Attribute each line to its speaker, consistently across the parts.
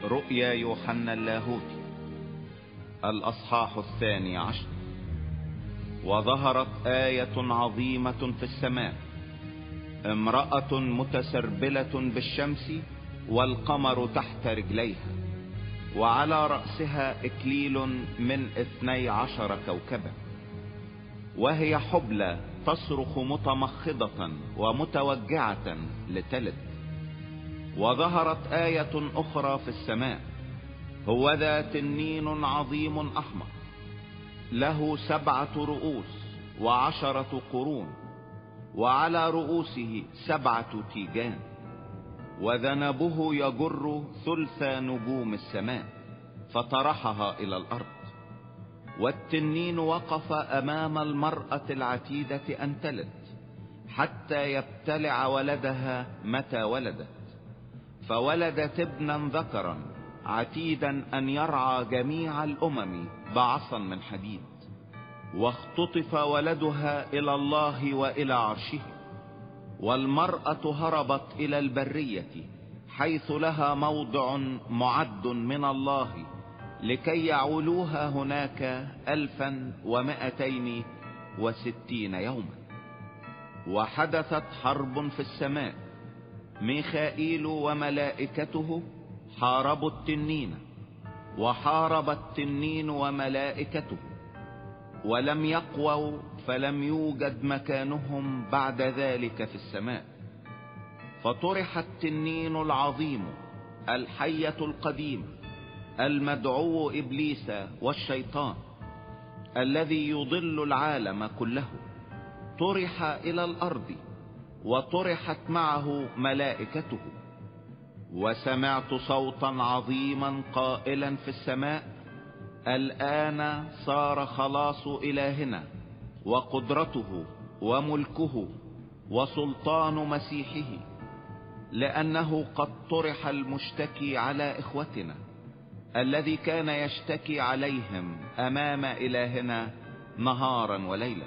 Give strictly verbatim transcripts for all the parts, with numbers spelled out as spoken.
Speaker 1: رؤيا يوحنا اللاهوتي الأصحاح الثاني عشر. وظهرت آية عظيمة في السماء، امرأة متسربلة بالشمس والقمر تحت رجليها، وعلى رأسها إكليل من اثني عشر كوكبا، وهي حبلى تصرخ متمخضة ومتوجعة لتلد. وظهرت آية أخرى في السماء، هوذا تنين عظيم أحمر له سبعة رؤوس وعشرة قرون، وعلى رؤوسه سبعة تيجان، وذنبه يجر ثلث نجوم السماء فطرحها إلى الأرض. والتنين وقف أمام المرأة العتيدة أن تلد حتى يبتلع ولدها متى ولدت، فولدت ابنا ذكرا عتيدا أن يرعى جميع الأمم بعصا من حديد. واختطف ولدها إلى الله وإلى عرشه، والمرأة هربت إلى البرية حيث لها موضع معد من الله لكي يعولوها هناك ألفا ومائتين وستين يوما. وحدثت حرب في السماء، ميخائيل وملائكته حاربوا التنين، وحارب التنين وملائكته ولم يقووا، فلم يوجد مكانهم بعد ذلك في السماء. فطرح التنين العظيم الحية القديم المدعو إبليس والشيطان الذي يضل العالم كله، طرح إلى الأرض، وطرحت معه ملائكته. وسمعت صوتا عظيما قائلا في السماء: الآن صار خلاص إلهنا وقدرته وملكه وسلطان مسيحه، لأنه قد طرح المشتكي على إخوتنا الذي كان يشتكي عليهم أمام إلهنا نهارا وليلا.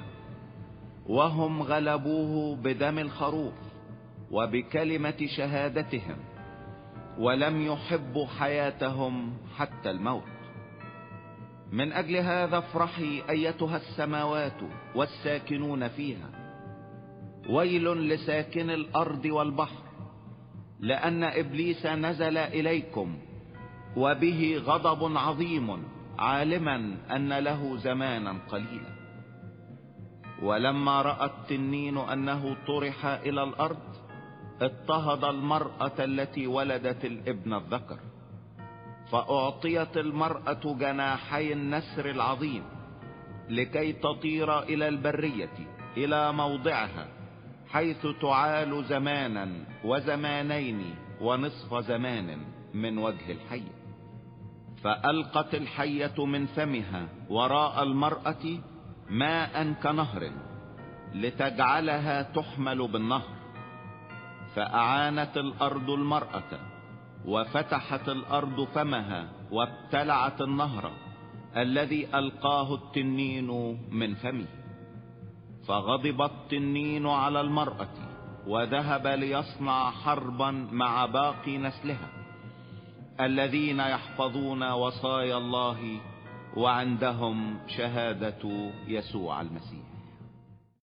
Speaker 1: وهم غلبوه بدم الخروف وبكلمة شهادتهم، ولم يحبوا حياتهم حتى الموت. من أجل هذا افرحي أيتها السماوات والساكنون فيها، ويل لساكن الأرض والبحر، لأن إبليس نزل إليكم وبه غضب عظيم، عالما أن له زمانا قليلا. ولما رأى التنين أنه طرح إلى الأرض، اضطهد المرأة التي ولدت الابن الذكر، فأعطيت المرأة جناحي النسر العظيم لكي تطير إلى البرية إلى موضعها، حيث تعال زمانا وزمانين ونصف زمان من وجه الحية. فألقت الحية من فمها وراء المرأة ماء كنهر لتجعلها تحمل بالنهر. فأعانت الأرض المرأة، وفتحت الأرض فمها وابتلعت النهر الذي ألقاه التنين من فمه. فغضب التنين على المرأة وذهب ليصنع حربا مع باقي نسلها الذين يحفظون وصايا الله وعندهم شهادة يسوع المسيح.